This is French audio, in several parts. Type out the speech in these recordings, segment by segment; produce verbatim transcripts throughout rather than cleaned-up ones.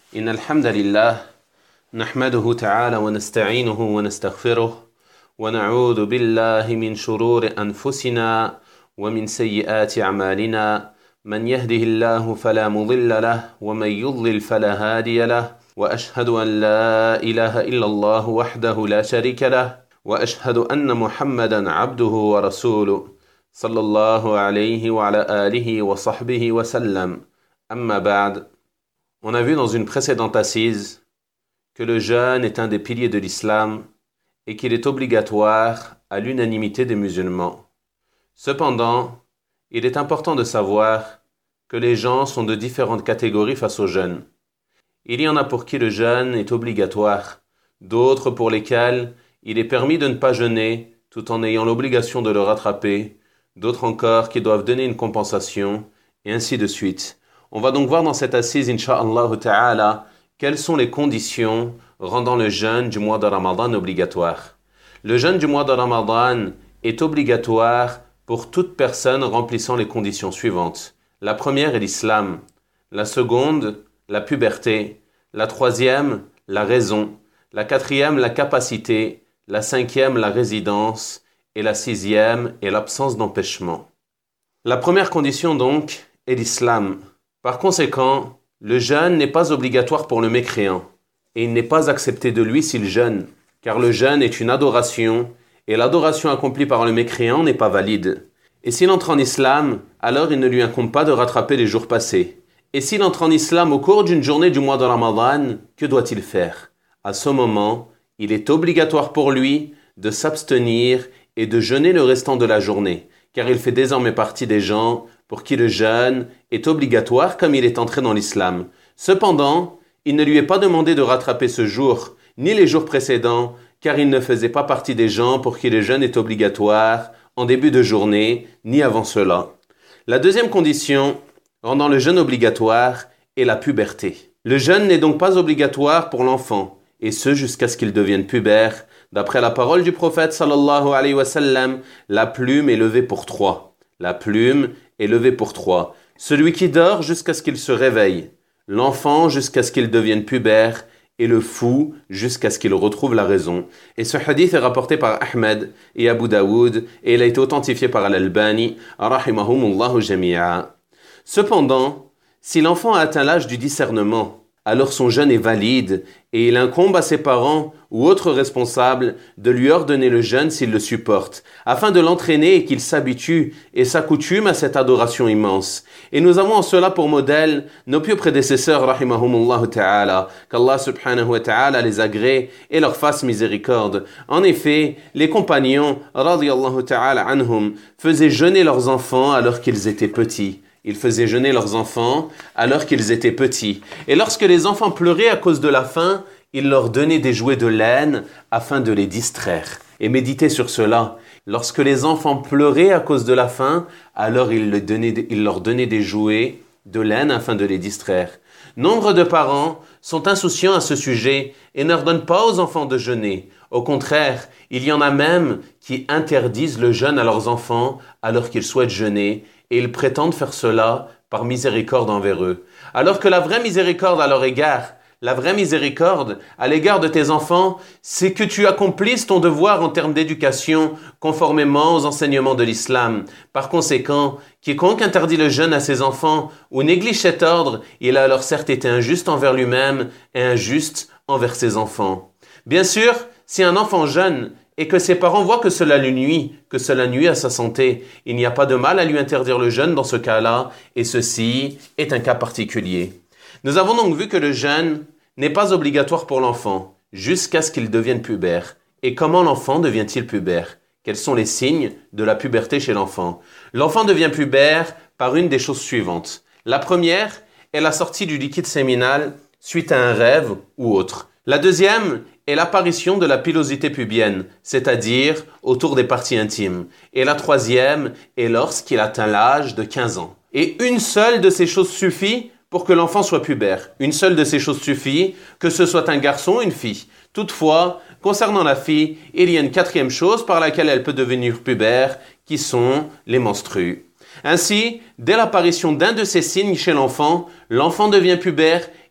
إن الحمد لله نحمده تعالى ونستعينه ونستغفره ونعوذ بالله من شرور أنفسنا ومن سيئات أعمالنا من يهده الله فلا مضل له ومن يضلل فلا هادي له وأشهد أن لا إله إلا الله وحده لا شريك له وأشهد أن محمدا عبده ورسوله صلى الله عليه وعلى آله وصحبه وسلم أما بعد. On a vu dans une précédente assise que le jeûne est un des piliers de l'islam et qu'il est obligatoire à l'unanimité des musulmans. Cependant, il est important de savoir que les gens sont de différentes catégories face au jeûne. Il y en a pour qui le jeûne est obligatoire, d'autres pour lesquels il est permis de ne pas jeûner tout en ayant l'obligation de le rattraper, d'autres encore qui doivent donner une compensation, et ainsi de suite. On va donc voir dans cette assise, incha'Allah ta'ala, quelles sont les conditions rendant le jeûne du mois de Ramadan obligatoire. Le jeûne du mois de Ramadan est obligatoire pour toute personne remplissant les conditions suivantes. La première est l'islam, la seconde, la puberté, la troisième, la raison, la quatrième, la capacité, la cinquième, la résidence, et la sixième est l'absence d'empêchement. La première condition donc est l'islam. Par conséquent, le jeûne n'est pas obligatoire pour le mécréant et il n'est pas accepté de lui s'il jeûne, car le jeûne est une adoration et l'adoration accomplie par le mécréant n'est pas valide. Et s'il entre en islam, alors il ne lui incombe pas de rattraper les jours passés. Et s'il entre en islam au cours d'une journée du mois de Ramadan, que doit-il faire? À ce moment, il est obligatoire pour lui de s'abstenir et de jeûner le restant de la journée, car il fait désormais partie des gens pour qui le jeûne est obligatoire comme il est entré dans l'islam. Cependant, il ne lui est pas demandé de rattraper ce jour, ni les jours précédents, car il ne faisait pas partie des gens pour qui le jeûne est obligatoire en début de journée, ni avant cela. La deuxième condition rendant le jeûne obligatoire est la puberté. Le jeûne n'est donc pas obligatoire pour l'enfant, et ce jusqu'à ce qu'il devienne pubère. D'après la parole du prophète sallallahu alayhi wa sallam, la plume est levée pour trois. La plume est levée pour trois. Celui qui dort jusqu'à ce qu'il se réveille, l'enfant jusqu'à ce qu'il devienne pubère, et le fou jusqu'à ce qu'il retrouve la raison. Et ce hadith est rapporté par Ahmed et Abu Daoud, et il a été authentifié par Al-Albani, rahimahumullahu jami'a. Cependant, si l'enfant a atteint l'âge du discernement, alors son jeûne est valide et il incombe à ses parents ou autres responsables de lui ordonner le jeûne s'il le supporte, afin de l'entraîner et qu'il s'habitue et s'accoutume à cette adoration immense. Et nous avons en cela pour modèle nos pieux prédécesseurs, rahimahumullah ta'ala, qu'Allah subhanahu wa ta'ala les agrée et leur fasse miséricorde. En effet, les compagnons, radiyallahu ta'ala anhum, faisaient jeûner leurs enfants alors qu'ils étaient petits. Ils faisaient jeûner leurs enfants alors qu'ils étaient petits. Et lorsque les enfants pleuraient à cause de la faim, ils leur donnaient des jouets de laine afin de les distraire. Et méditez sur cela. Lorsque les enfants pleuraient à cause de la faim, alors ils leur donnaient des jouets de laine afin de les distraire. Nombre de parents sont insouciants à ce sujet et n'ordonnent pas aux enfants de jeûner. Au contraire, il y en a même qui interdisent le jeûne à leurs enfants alors qu'ils souhaitent jeûner, et ils prétendent faire cela par miséricorde envers eux. Alors que la vraie miséricorde à leur égard, la vraie miséricorde à l'égard de tes enfants, c'est que tu accomplisses ton devoir en termes d'éducation conformément aux enseignements de l'islam. Par conséquent, quiconque interdit le jeûne à ses enfants ou néglige cet ordre, il a alors certes été injuste envers lui-même et injuste envers ses enfants. Bien sûr, si un enfant jeûne et que ses parents voient que cela lui nuit, que cela nuit à sa santé, il n'y a pas de mal à lui interdire le jeûne dans ce cas-là, et ceci est un cas particulier. Nous avons donc vu que le jeûne n'est pas obligatoire pour l'enfant, jusqu'à ce qu'il devienne pubère. Et comment l'enfant devient-il pubère? Quels sont les signes de la puberté chez l'enfant? L'enfant devient pubère par une des choses suivantes. La première est la sortie du liquide séminal suite à un rêve ou autre. La deuxième est l'apparition de la pilosité pubienne, c'est-à-dire autour des parties intimes. Et la troisième est lorsqu'il atteint l'âge de quinze ans. Et une seule de ces choses suffit pour que l'enfant soit pubère. Une seule de ces choses suffit, que ce soit un garçon ou une fille. Toutefois, concernant la fille, il y a une quatrième chose par laquelle elle peut devenir pubère, qui sont les menstrues. Ainsi, dès l'apparition d'un de ces signes chez l'enfant, l'enfant devient pubère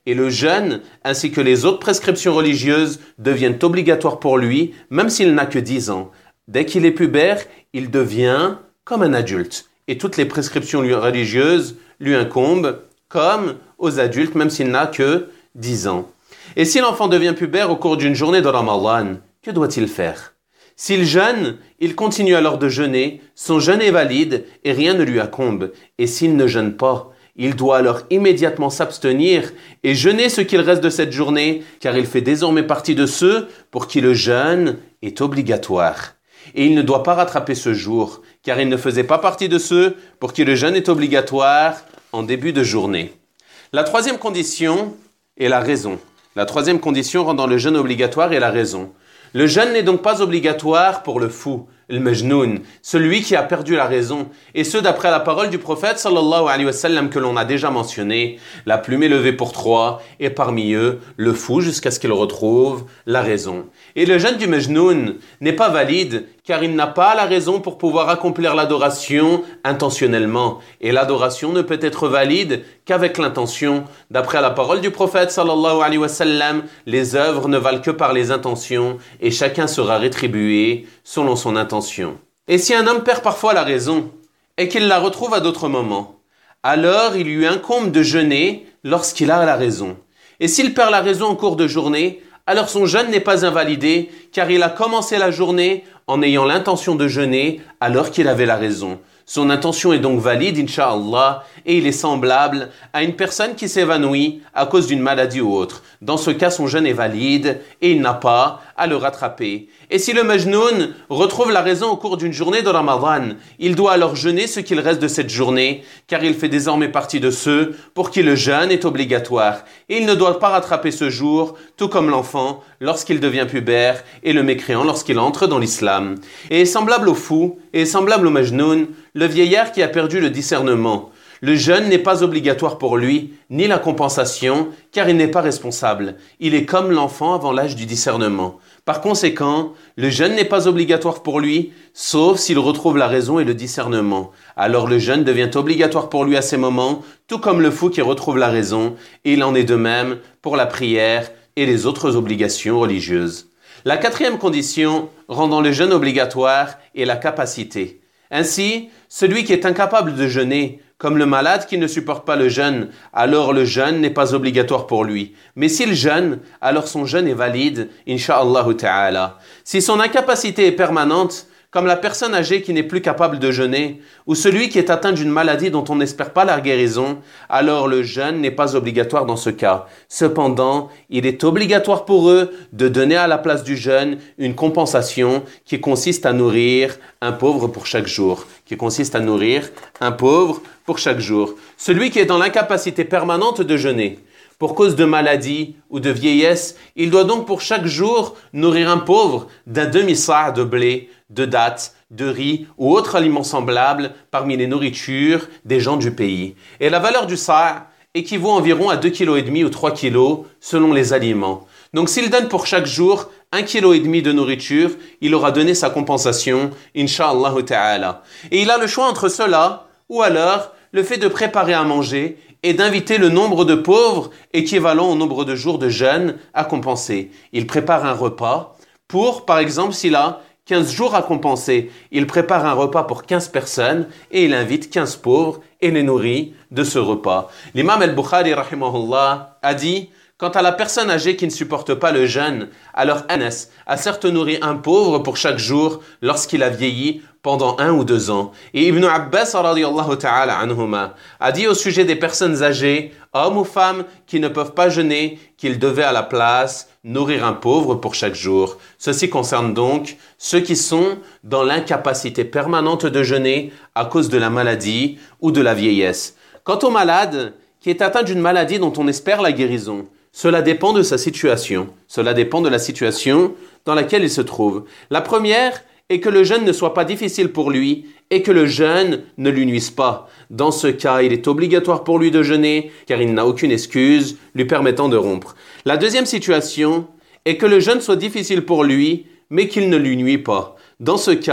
et le jeûne, ainsi que les autres prescriptions religieuses, deviennent obligatoires pour lui, même s'il n'a que dix ans. Dès qu'il est pubère, il devient comme un adulte. Et toutes les prescriptions religieuses lui incombent, comme aux adultes, même s'il n'a que dix ans. Et si l'enfant devient pubère au cours d'une journée de Ramadan, que doit-il faire? S'il jeûne, il continue alors de jeûner, son jeûne est valide et rien ne lui incombe. Et s'il ne jeûne pas, il doit alors immédiatement s'abstenir et jeûner ce qu'il reste de cette journée, car il fait désormais partie de ceux pour qui le jeûne est obligatoire. Et il ne doit pas rattraper ce jour, car il ne faisait pas partie de ceux pour qui le jeûne est obligatoire en début de journée. La troisième condition est la raison. La troisième condition rendant le jeûne obligatoire est la raison. Le jeûne n'est donc pas obligatoire pour le fou, le majnoun, celui qui a perdu la raison, et ce d'après la parole du prophète sallallahu alayhi wa sallam que l'on a déjà mentionné, la plume est levée pour trois, et parmi eux, le fou jusqu'à ce qu'il retrouve la raison. Et le jeûne du majnoun n'est pas valide, car il n'a pas la raison pour pouvoir accomplir l'adoration intentionnellement. Et l'adoration ne peut être valide qu'avec l'intention. D'après la parole du prophète sallallahu alayhi wa sallam, les œuvres ne valent que par les intentions, et chacun sera rétribué selon son intention. Et si un homme perd parfois la raison, et qu'il la retrouve à d'autres moments, alors il lui incombe de jeûner lorsqu'il a la raison. Et s'il perd la raison en cours de journée, alors son jeûne n'est pas invalidé, car il a commencé la journée en ayant l'intention de jeûner alors qu'il avait la raison. Son intention est donc valide, incha'Allah, et il est semblable à une personne qui s'évanouit à cause d'une maladie ou autre. Dans ce cas, son jeûne est valide et il n'a pas à le rattraper. Et si le majnoun retrouve la raison au cours d'une journée de Ramadan, il doit alors jeûner ce qu'il reste de cette journée, car il fait désormais partie de ceux pour qui le jeûne est obligatoire. Et il ne doit pas rattraper ce jour, tout comme l'enfant lorsqu'il devient pubère et le mécréant lorsqu'il entre dans l'islam. Et semblable au fou, et semblable au majnoun, le vieillard qui a perdu le discernement. Le jeûne n'est pas obligatoire pour lui, ni la compensation, car il n'est pas responsable. Il est comme l'enfant avant l'âge du discernement. Par conséquent, le jeûne n'est pas obligatoire pour lui, sauf s'il retrouve la raison et le discernement. Alors le jeûne devient obligatoire pour lui à ces moments, tout comme le fou qui retrouve la raison, et il en est de même pour la prière et les autres obligations religieuses. La quatrième condition rendant le jeûne obligatoire est la capacité. Ainsi, celui qui est incapable de jeûner, comme le malade qui ne supporte pas le jeûne, alors le jeûne n'est pas obligatoire pour lui. Mais s'il jeûne, alors son jeûne est valide, incha'Allah ta'ala. Si son incapacité est permanente, comme la personne âgée qui n'est plus capable de jeûner, ou celui qui est atteint d'une maladie dont on n'espère pas la guérison, alors le jeûne n'est pas obligatoire dans ce cas. Cependant, il est obligatoire pour eux de donner à la place du jeûne une compensation qui consiste à nourrir un pauvre pour chaque jour. Qui consiste à nourrir un pauvre pour chaque jour. Celui qui est dans l'incapacité permanente de jeûner, pour cause de maladie ou de vieillesse, il doit donc pour chaque jour nourrir un pauvre d'un demi-sa' de blé, de dattes, de riz ou autres aliments semblables parmi les nourritures des gens du pays. Et la valeur du sa' équivaut environ à deux virgule cinq kilos ou trois kilos selon les aliments. Donc s'il donne pour chaque jour un virgule cinq kilos de nourriture, il aura donné sa compensation, incha'Allah ta'ala. Et il a le choix entre cela ou alors le fait de préparer à manger et d'inviter le nombre de pauvres équivalent au nombre de jours de jeûne à compenser. Il prépare un repas pour, par exemple, s'il a quinze jours à compenser, il prépare un repas pour quinze personnes et il invite quinze pauvres et les nourrit de ce repas. L'imam al-Bukhari, rahimahullah, a dit: quant à la personne âgée qui ne supporte pas le jeûne, alors Anas a certes nourri un pauvre pour chaque jour lorsqu'il a vieilli pendant un ou deux ans. Et Ibn Abbas radiyallahu ta'ala anhuma a dit au sujet des personnes âgées, hommes ou femmes qui ne peuvent pas jeûner, qu'ils devaient à la place nourrir un pauvre pour chaque jour. Ceci concerne donc ceux qui sont dans l'incapacité permanente de jeûner à cause de la maladie ou de la vieillesse. Quant au malade qui est atteint d'une maladie dont on espère la guérison, cela dépend de sa situation. Cela dépend de la situation dans laquelle il se trouve. La première est que le jeûne ne soit pas difficile pour lui et que le jeûne ne lui nuise pas. Dans ce cas, il est obligatoire pour lui de jeûner car il n'a aucune excuse lui permettant de rompre. La deuxième situation est que le jeûne soit difficile pour lui mais qu'il ne lui nuit pas. Dans ce cas,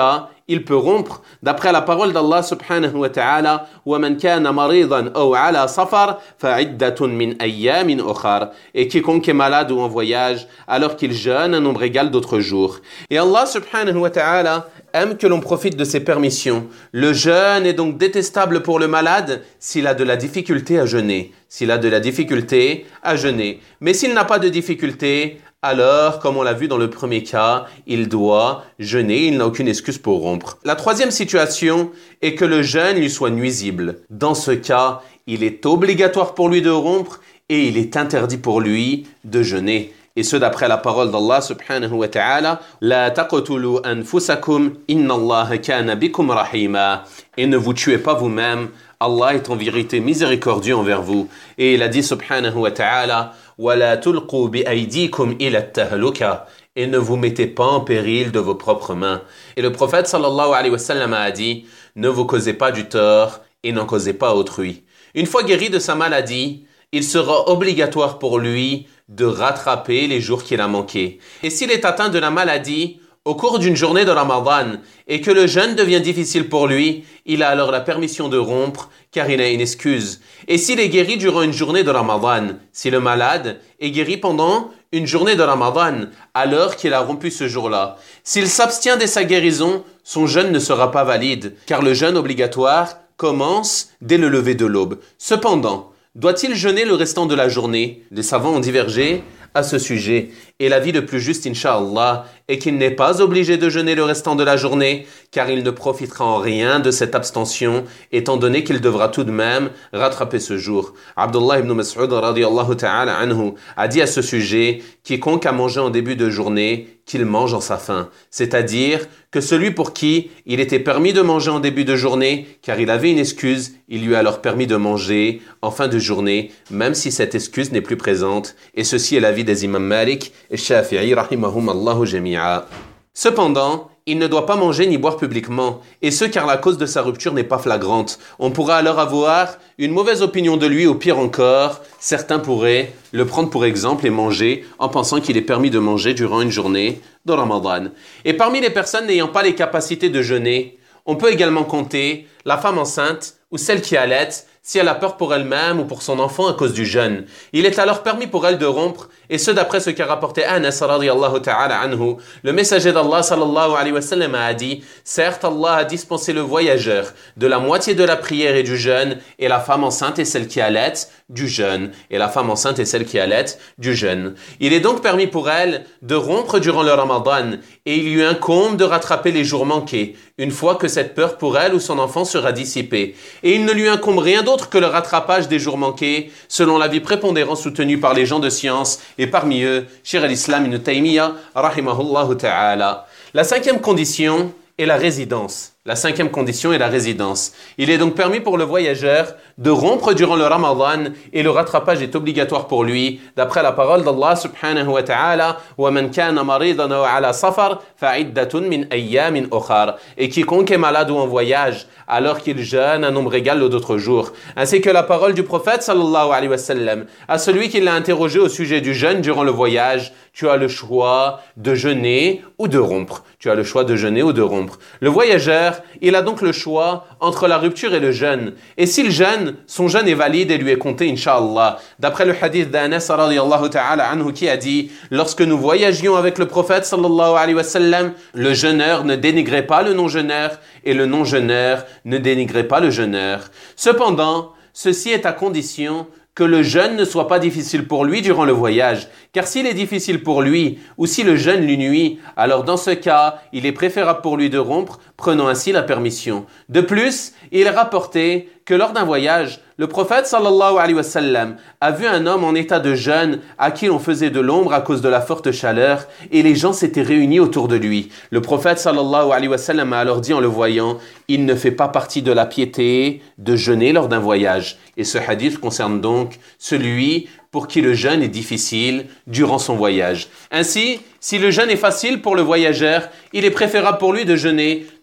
il peut rompre. D'après la parole d'Allah subhanahu wa ta'ala, وَمَنْ كَانَ مَرِيضًا أَوْ عَلَى صَفَرٍ فَعِدَّةٌ مِّنْ أَيَّامٍ أُخَرٍ. Et quiconque est malade ou en voyage, alors qu'il jeûne un nombre égal d'autres jours. Et Allah subhanahu wa ta'ala aime que l'on profite de ses permissions. Le jeûne est donc détestable pour le malade s'il a de la difficulté à jeûner. S'il a de la difficulté à jeûner. Mais s'il n'a pas de difficulté, alors, comme on l'a vu dans le premier cas, il doit jeûner, il n'a aucune excuse pour rompre. La troisième situation est que le jeûne lui soit nuisible. Dans ce cas, il est obligatoire pour lui de rompre et il est interdit pour lui de jeûner. Et ce d'après la parole d'Allah subhanahu wa ta'ala, La taqtulu anfusakum, inna Allah kana bikum rahima. Et ne vous tuez pas vous-même, Allah est en vérité miséricordieux envers vous. Et il a dit subhanahu wa ta'ala, وَلَا تُلْقُوا بِأَيْدِيكُمْ إِلَى التَّهْلُكَةِ. Et ne vous mettez pas en péril de vos propres mains. Et le prophète sallallahu alayhi wa sallam a dit, ne vous causez pas du tort et n'en causez pas à autrui. Une fois guéri de sa maladie, il sera obligatoire pour lui de rattraper les jours qu'il a manqués. Et s'il est atteint de la maladie au cours d'une journée de Ramadan et que le jeûne devient difficile pour lui, il a alors la permission de rompre car il a une excuse. Et s'il est guéri durant une journée de Ramadan, si le malade est guéri pendant une journée de Ramadan, alors qu'il a rompu ce jour-là, s'il s'abstient dès sa guérison, son jeûne ne sera pas valide car le jeûne obligatoire commence dès le lever de l'aube. Cependant, doit-il jeûner le restant de la journée? Les savants ont divergé à ce sujet. Et l'avis le plus juste, incha'Allah, est qu'il n'est pas obligé de jeûner le restant de la journée, car il ne profitera en rien de cette abstention, étant donné qu'il devra tout de même rattraper ce jour. Abdullah ibn Mas'ud radiyallahu ta'ala anhu a dit à ce sujet, quiconque a mangé en début de journée, qu'il mange en sa faim. C'est-à-dire que celui pour qui il était permis de manger en début de journée, car il avait une excuse, il lui a alors permis de manger en fin de journée, même si cette excuse n'est plus présente. Et ceci est l'avis des imams Malik et Shafi'i rahimahum Allahu jami'a. Cependant, il ne doit pas manger ni boire publiquement, et ce car la cause de sa rupture n'est pas flagrante. On pourra alors avoir une mauvaise opinion de lui, ou pire encore, certains pourraient le prendre pour exemple et manger en pensant qu'il est permis de manger durant une journée de Ramadan. Et parmi les personnes n'ayant pas les capacités de jeûner, on peut également compter la femme enceinte ou celle qui allait, si elle a peur pour elle-même ou pour son enfant à cause du jeûne. Il est alors permis pour elle de rompre, et ce d'après ce qu'a rapporté Anas radiyallahu ta'ala anhu. Le messager d'Allah sallallahu alayhi wa sallam a dit, certes Allah a dispensé le voyageur de la moitié de la prière et du jeûne, et la femme enceinte et celle qui allait du jeûne, et la femme enceinte et celle qui allait du jeûne. Il est donc permis pour elle de rompre durant le Ramadan, et il lui incombe de rattraper les jours manqués, une fois que cette peur pour elle ou son enfant sera dissipée. Et il ne lui incombe rien d'autre que le rattrapage des jours manqués, selon l'avis prépondérant soutenu par les gens de science, et parmi eux, Cheikh al-Islam ibn Taymiyyah, rahimahullah ta'ala. La cinquième condition est la résidence. La cinquième condition est la résidence. Il est donc permis pour le voyageur de rompre durant le Ramadan et le rattrapage est obligatoire pour lui, d'après la parole d'Allah subhanahu wa ta'ala, وَمَنْ كَانَ مَرِيضًا أَوْ عَلَى صَفَرٍ فَعِدَّةٌ مِّنْ أَيَّامٍ أُخَرٍ. Et quiconque est malade ou en voyage, alors qu'il jeûne un nombre égal d'autres jours. Ainsi que la parole du prophète sallallahu alayhi wa sallam à celui qui l'a interrogé au sujet du jeûne durant le voyage, tu as le choix de jeûner ou de rompre. Tu as le choix de jeûner ou de rompre. Le voyageur, il a donc le choix entre la rupture et le jeûne. Et s'il jeûne, son jeûne est valide et lui est compté, incha'Allah. D'après le hadith d'Anas radiyallahu ta'ala anhu qui a dit, lorsque nous voyagions avec le prophète sallallahu alayhi wa sallam, le jeûneur ne dénigrait pas le non-jeûneur et le non-jeûneur ne dénigrait pas le jeûneur. Cependant, ceci est à condition que le jeûne ne soit pas difficile pour lui durant le voyage. Car s'il est difficile pour lui, ou si le jeûne lui nuit, alors dans ce cas, il est préférable pour lui de rompre, prenant ainsi la permission. De plus, il est rapporté que lors d'un voyage, le prophète sallallahu alayhi wa sallam a vu un homme en état de jeûne à qui l'on faisait de l'ombre à cause de la forte chaleur et les gens s'étaient réunis autour de lui. Le prophète sallallahu alayhi wa sallam a alors dit en le voyant, il ne fait pas partie de la piété de jeûner lors d'un voyage. Et ce hadith concerne donc celui pour qui le jeûne est difficile durant son voyage. Ainsi, si le jeûne est facile pour le voyageur, il est préférable pour lui de jeûner,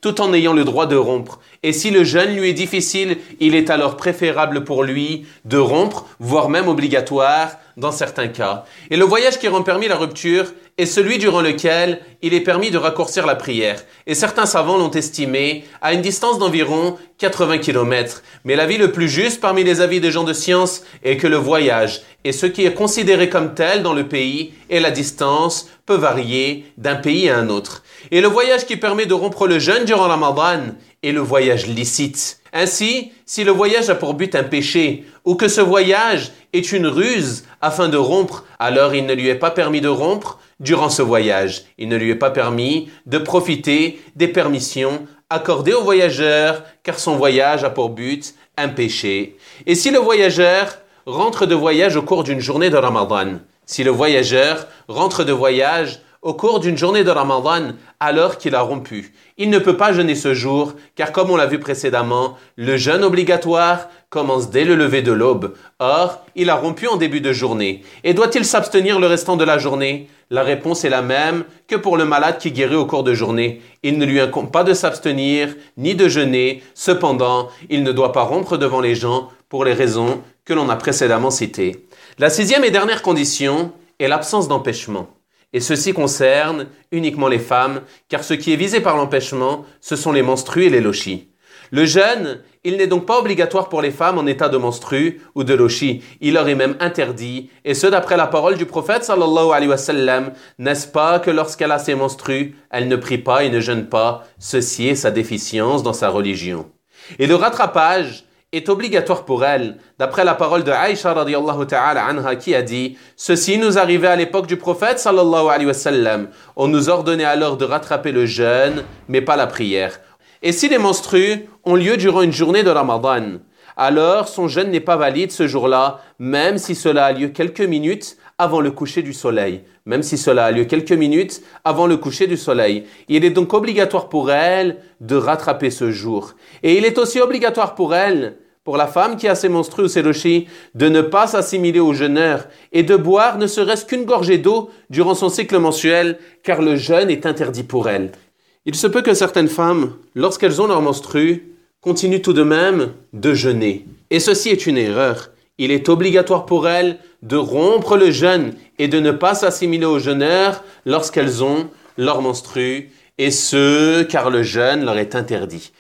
tout en ayant le droit de rompre. Et si le jeûne lui est difficile, il est alors préférable pour lui de rompre, voire même obligatoire dans certains cas. Et le voyage qui rend permis la rupture est celui durant lequel il est permis de raccourcir la prière. Et certains savants l'ont estimé à une distance d'environ quatre-vingts kilomètres. Mais l'avis le plus juste parmi les avis des gens de science est que le voyage et ce qui est considéré comme tel dans le pays et la distance peut varier d'un pays à un autre. Et le voyage qui permet de rompre le jeûne durant la Ramadan est le voyage licite. Ainsi, si le voyage a pour but un péché ou que ce voyage est une ruse afin de rompre, alors il ne lui est pas permis de rompre durant ce voyage. Il ne lui est pas permis de profiter des permissions accordées au voyageur car son voyage a pour but un péché. Et si le voyageur rentre de voyage au cours d'une journée de Ramadan, si le voyageur rentre de voyage au cours d'une journée de Ramadan alors qu'il a rompu, il ne peut pas jeûner ce jour, car comme on l'a vu précédemment, le jeûne obligatoire commence dès le lever de l'aube. Or, il a rompu en début de journée. Et doit-il s'abstenir le restant de la journée? La réponse est la même que pour le malade qui guérit au cours de journée. Il ne lui incombe pas de s'abstenir, ni de jeûner. Cependant, il ne doit pas rompre devant les gens pour les raisons que l'on a précédemment citées. La sixième et dernière condition est l'absence d'empêchement. Et ceci concerne uniquement les femmes, car ce qui est visé par l'empêchement, ce sont les menstrues et les lochis. Le jeûne, il n'est donc pas obligatoire pour les femmes en état de menstru ou de lochi. Il leur est même interdit, et ce d'après la parole du prophète sallallahu alayhi wa sallam, n'est-ce pas que lorsqu'elle a ses menstrues, elle ne prie pas et ne jeûne pas. Ceci est sa déficience dans sa religion. Et le rattrapage est obligatoire pour elle, d'après la parole de Aïcha radiyallahu ta'ala anha qui a dit « Ceci nous arrivait à l'époque du prophète sallallahu alayhi wa sallam. On nous ordonnait alors de rattraper le jeûne, mais pas la prière. Et si les menstrues ont lieu durant une journée de Ramadan, alors son jeûne n'est pas valide ce jour-là, même si cela a lieu quelques minutes avant le coucher du soleil. Même si cela a lieu quelques minutes avant le coucher du soleil. Il est donc obligatoire pour elle de rattraper ce jour. Et il est aussi obligatoire pour elle, pour la femme qui a ses menstrues ou ses lochis, de ne pas s'assimiler au jeûneur et de boire ne serait-ce qu'une gorgée d'eau durant son cycle mensuel, car le jeûne est interdit pour elle. Il se peut que certaines femmes, lorsqu'elles ont leurs menstrues, continuent tout de même de jeûner. Et ceci est une erreur. Il est obligatoire pour elles de rompre le jeûne et de ne pas s'assimiler aux jeûneurs lorsqu'elles ont leurs menstrues, et ce, car le jeûne leur est interdit.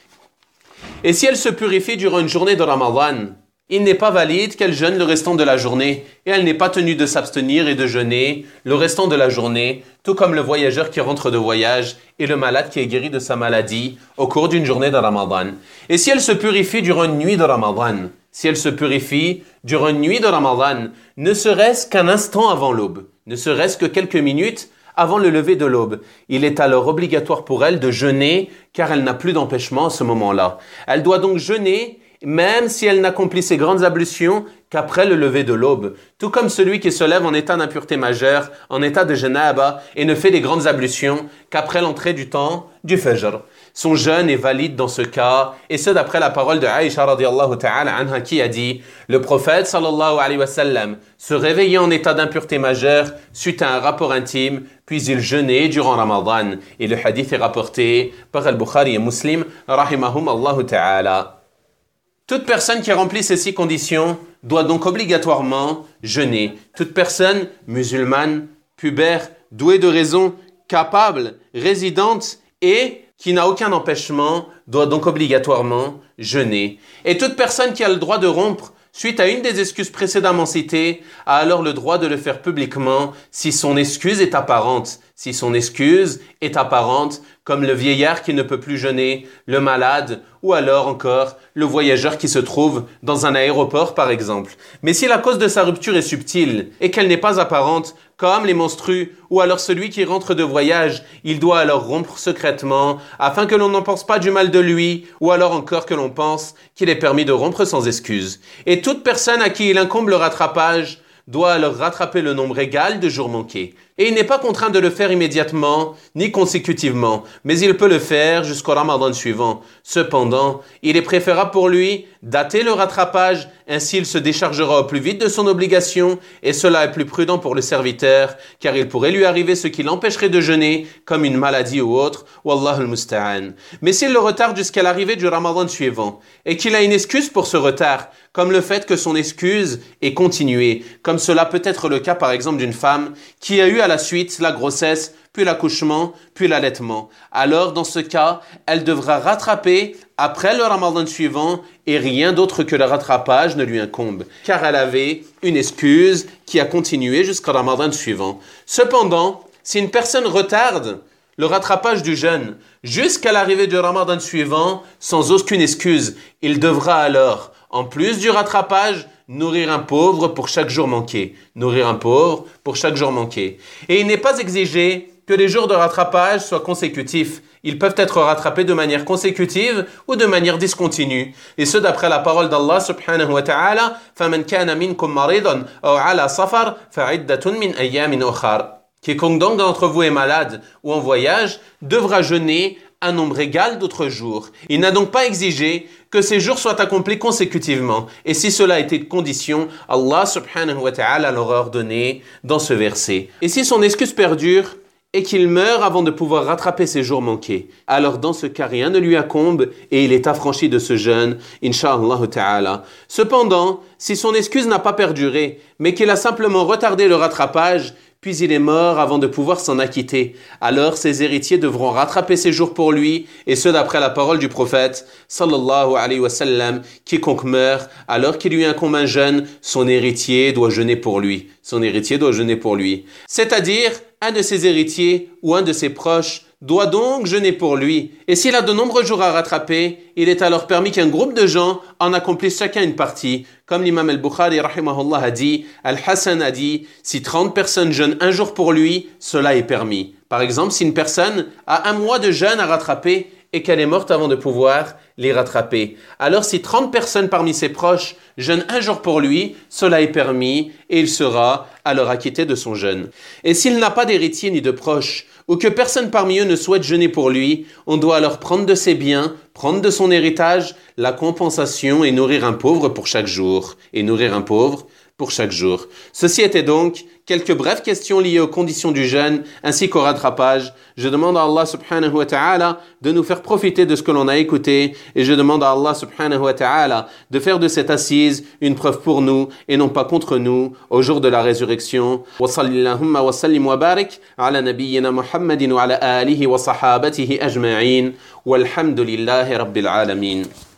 Et si elles se purifient durant une journée de Ramadan, il n'est pas valide qu'elles jeûnent le restant de la journée, et elle n'est pas tenue de s'abstenir et de jeûner le restant de la journée, tout comme le voyageur qui rentre de voyage et le malade qui est guéri de sa maladie au cours d'une journée de Ramadan. Et si elle se purifie durant une nuit de Ramadan, si elle se purifie durant une nuit de Ramadan, ne serait-ce qu'un instant avant l'aube, ne serait-ce que quelques minutes avant le lever de l'aube, il est alors obligatoire pour elle de jeûner car elle n'a plus d'empêchement à ce moment-là. Elle doit donc jeûner même si elle n'accomplit ses grandes ablutions qu'après le lever de l'aube. Tout comme celui qui se lève en état d'impureté majeure, en état de janaba, et ne fait les grandes ablutions qu'après l'entrée du temps du fajr. Son jeûne est valide dans ce cas, et ce d'après la parole de Aïcha radiyallahu ta'ala anha qui a dit « Le prophète sallallahu alayhi wa sallam se réveillait en état d'impureté majeure suite à un rapport intime, puis il jeûnait durant Ramadan. » Et le hadith est rapporté par Al-Bukhari et Muslim, rahimahum Allahu ta'ala. Toute personne qui remplit ces six conditions doit donc obligatoirement jeûner. Toute personne musulmane, pubère, douée de raison, capable, résidente et qui n'a aucun empêchement doit donc obligatoirement jeûner. Et toute personne qui a le droit de rompre suite à une des excuses précédemment citées a alors le droit de le faire publiquement si son excuse est apparente. Si son excuse est apparente, comme le vieillard qui ne peut plus jeûner, le malade, ou alors encore le voyageur qui se trouve dans un aéroport par exemple. Mais si la cause de sa rupture est subtile et qu'elle n'est pas apparente, comme les menstrues, ou alors celui qui rentre de voyage, il doit alors rompre secrètement, afin que l'on n'en pense pas du mal de lui, ou alors encore que l'on pense qu'il est permis de rompre sans excuse. Et toute personne à qui il incombe le rattrapage doit alors rattraper le nombre égal de jours manqués. Et il n'est pas contraint de le faire immédiatement, ni consécutivement, mais il peut le faire jusqu'au Ramadan suivant. Cependant, il est préférable pour lui dater le rattrapage, ainsi il se déchargera au plus vite de son obligation, et cela est plus prudent pour le serviteur, car il pourrait lui arriver ce qui l'empêcherait de jeûner, comme une maladie ou autre, Wallahu al-musta'an. Mais s'il le retarde jusqu'à l'arrivée du Ramadan suivant, et qu'il a une excuse pour ce retard, comme le fait que son excuse est continuée, comme cela peut être le cas par exemple d'une femme qui a eu à la suite la grossesse, puis l'accouchement, puis l'allaitement. Alors dans ce cas, elle devra rattraper après le Ramadan suivant et rien d'autre que le rattrapage ne lui incombe, car elle avait une excuse qui a continué jusqu'au Ramadan suivant. Cependant, si une personne retarde le rattrapage du jeûne jusqu'à l'arrivée du Ramadan suivant sans aucune excuse, il devra alors, en plus du rattrapage, nourrir un pauvre pour chaque jour manqué. Nourrir un pauvre pour chaque jour manqué. Et il n'est pas exigé que les jours de rattrapage soient consécutifs. Ils peuvent être rattrapés de manière consécutive ou de manière discontinue. Et ce d'après la parole d'Allah subhanahu wa ta'ala, فَمَنْ كَانَ مِنْكُمْ مَرِيضًا أَوْ عَلَى صَفَرٍ فَعِدَّةٌ مِنْ أَيَّامٍ أُخَرٍ. Quiconque donc d'entre vous est malade ou en voyage devra jeûner un nombre égal d'autres jours. Il n'a donc pas exigé que ces jours soient accomplis consécutivement. Et si cela était de condition, Allah subhanahu wa ta'ala l'aura ordonné dans ce verset. Et si son excuse perdure et qu'il meurt avant de pouvoir rattraper ses jours manqués, alors dans ce cas, rien ne lui incombe et il est affranchi de ce jeûne, insha'Allah ta'ala. Cependant, si son excuse n'a pas perduré, mais qu'il a simplement retardé le rattrapage, puis il est mort avant de pouvoir s'en acquitter, alors ses héritiers devront rattraper ses jours pour lui, et ce d'après la parole du prophète, sallallahu alayhi wa sallam, quiconque meurt, alors qu'il lui incombe un jeûne, son héritier doit jeûner pour lui. Son héritier doit jeûner pour lui. C'est-à-dire, un de ses héritiers ou un de ses proches doit donc jeûner pour lui. Et s'il a de nombreux jours à rattraper, il est alors permis qu'un groupe de gens en accomplisse chacun une partie. Comme l'imam al-Bukhari rahimahullah a dit, Al-Hassan a dit, si trente personnes jeûnent un jour pour lui, cela est permis. Par exemple, si une personne a un mois de jeûne à rattraper et qu'elle est morte avant de pouvoir les rattraper. Alors si trente personnes parmi ses proches jeûnent un jour pour lui, cela est permis et il sera alors acquitté de son jeûne. Et s'il n'a pas d'héritier ni de proches, ou que personne parmi eux ne souhaite jeûner pour lui, on doit alors prendre de ses biens, prendre de son héritage, la compensation et nourrir un pauvre pour chaque jour. Et nourrir un pauvre pour chaque jour. Ceci était donc quelques brèves questions liées aux conditions du jeûne ainsi qu'au rattrapage. Je demande à Allah subhanahu wa ta'ala de nous faire profiter de ce que l'on a écouté et je demande à Allah subhanahu wa ta'ala de faire de cette assise une preuve pour nous et non pas contre nous au jour de la résurrection. Wa sallallahu wa sallim wa barik ala nabiyyina Muhammadin wa ala alihi wa sahabatihi ajma'in walhamdulillahi rabbil alamin.